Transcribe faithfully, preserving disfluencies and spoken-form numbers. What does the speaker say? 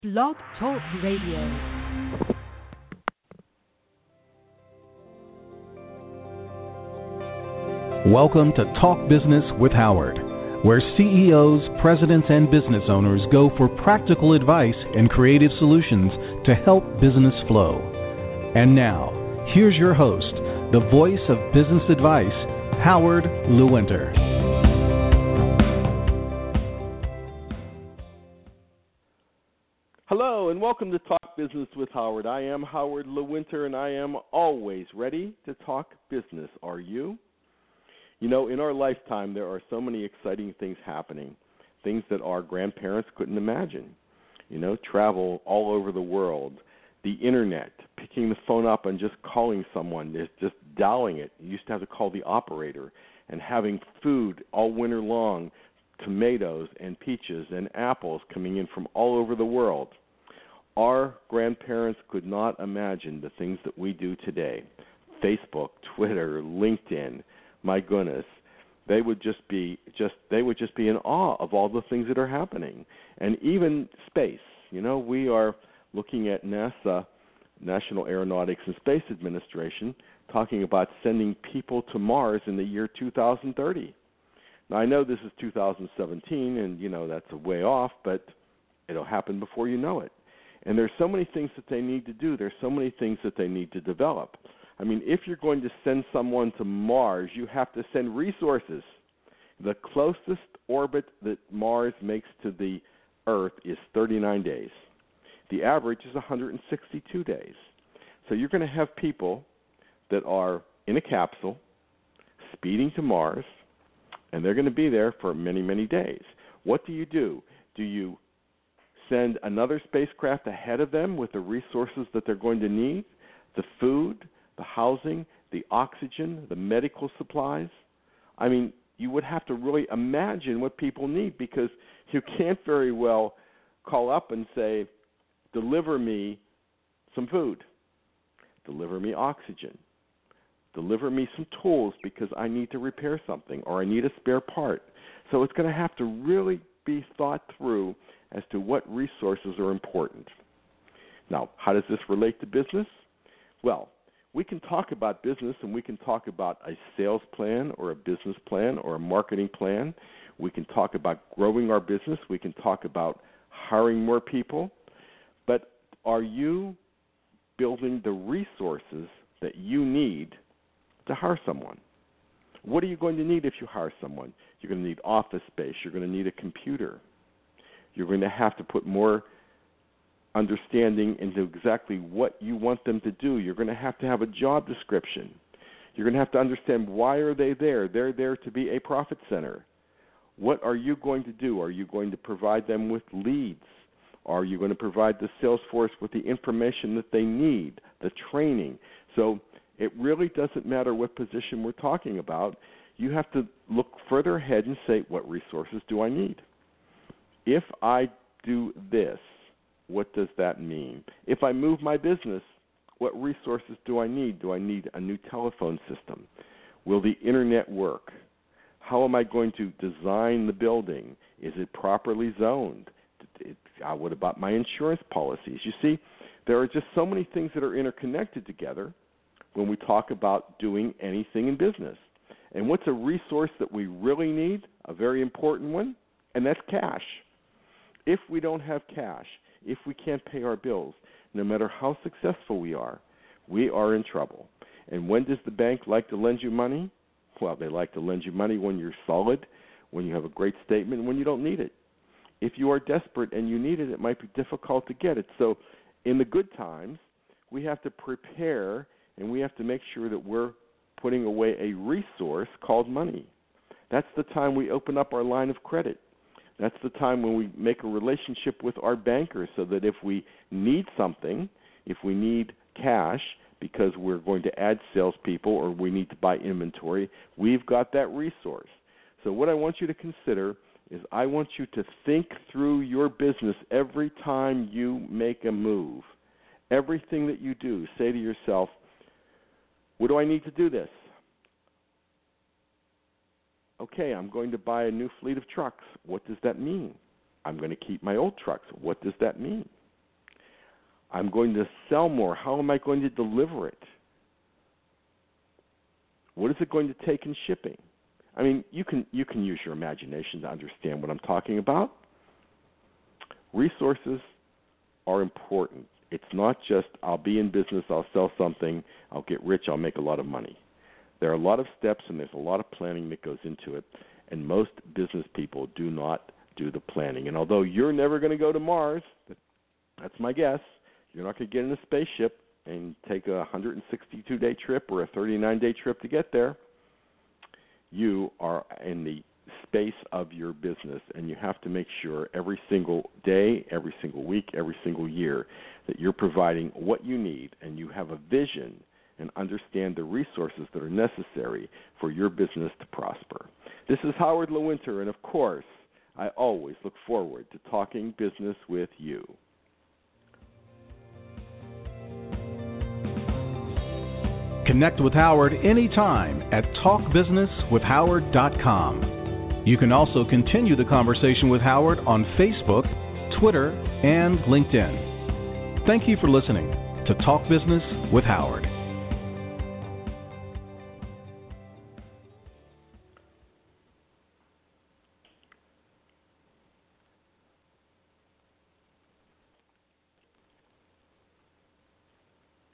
Blog Talk Radio. Welcome to Talk Business with Howard, where C E Os, presidents, and business owners go for practical advice and creative solutions to help business flow. And now, here's your host, the voice of business advice, Howard Lewinter. Hello, and welcome to Talk Business with Howard. I am Howard Lewinter, and I am always ready to talk business. Are you? You know, in our lifetime, there are so many exciting things happening, things that our grandparents couldn't imagine. You know, travel all over the world, the Internet, picking the phone up and just calling someone, just dialing it. You used to have to call the operator, and having food all winter long, tomatoes and peaches and apples coming in from all over the world. Our grandparents could not imagine the things that we do today. Facebook, Twitter, LinkedIn, my goodness, they would just be just they would just be in awe of all the things that are happening. And even space. You know, we are looking at NASA, National Aeronautics and Space Administration, talking about sending people to Mars in the year two thousand thirty. Now, I know this is two thousand seventeen, and, you know, that's a way off, but it'll happen before you know it. And there's so many things that they need to do. There's so many things that they need to develop. I mean, if you're going to send someone to Mars, you have to send resources. The closest orbit that Mars makes to the Earth is thirty-nine days. The average is one hundred sixty-two days. So you're going to have people that are in a capsule, speeding to Mars, and they're going to be there for many, many days. What do you do? Do you send another spacecraft ahead of them with the resources that they're going to need, the food, the housing, the oxygen, the medical supplies? I mean, you would have to really imagine what people need, because you can't very well call up and say, deliver me some food, deliver me oxygen, deliver me some tools because I need to repair something or I need a spare part. So it's going to have to really be thought through as to what resources are important. Now, how does this relate to business? Well, we can talk about business and we can talk about a sales plan or a business plan or a marketing plan. We can talk about growing our business. We can talk about hiring more people. But are you building the resources that you need to hire someone? What are you going to need if you hire someone? You're going to need office space. You're going to need a computer. You're going to have to put more understanding into exactly what you want them to do. You're going to have to have a job description. You're going to have to understand, why are they there? They're there to be a profit center. What are you going to do? Are you going to provide them with leads? Are you going to provide the sales force with the information that they need, the training? So it really doesn't matter what position we're talking about. You have to look further ahead and say, what resources do I need? If I do this, what does that mean? If I move my business, what resources do I need? Do I need a new telephone system? Will the Internet work? How am I going to design the building? Is it properly zoned? Uh, what about my insurance policies? You see, there are just so many things that are interconnected together when we talk about doing anything in business. And what's a resource that we really need? A very important one, and that's cash. If we don't have cash, if we can't pay our bills, no matter how successful we are, we are in trouble. And when does the bank like to lend you money? Well, they like to lend you money when you're solid, when you have a great statement, when you don't need it. If you are desperate and you need it, it might be difficult to get it. So in the good times, we have to prepare, and we have to make sure that we're putting away a resource called money. That's the time we open up our line of credit. That's the time when we make a relationship with our banker, so that if we need something, if we need cash because we're going to add salespeople or we need to buy inventory, we've got that resource. So what I want you to consider is, I want you to think through your business every time you make a move. Everything that you do, say to yourself, what do I need to do this? Okay, I'm going to buy a new fleet of trucks. What does that mean? I'm going to keep my old trucks. What does that mean? I'm going to sell more. How am I going to deliver it? What is it going to take in shipping? I mean, you can you can use your imagination to understand what I'm talking about. Resources are important. It's not just I'll be in business, I'll sell something, I'll get rich, I'll make a lot of money. There are a lot of steps and there's a lot of planning that goes into it, and most business people do not do the planning. And although you're never going to go to Mars, that's my guess, you're not going to get in a spaceship and take a one hundred sixty-two day trip or a thirty-nine day trip to get there. You are in the space of your business, and you have to make sure every single day, every single week, every single year that you're providing what you need, and you have a vision and understand the resources that are necessary for your business to prosper. This is Howard Lewinter, and of course, I always look forward to talking business with you. Connect with Howard anytime at talk business with howard dot com. You can also continue the conversation with Howard on Facebook, Twitter, and LinkedIn. Thank you for listening to Talk Business with Howard.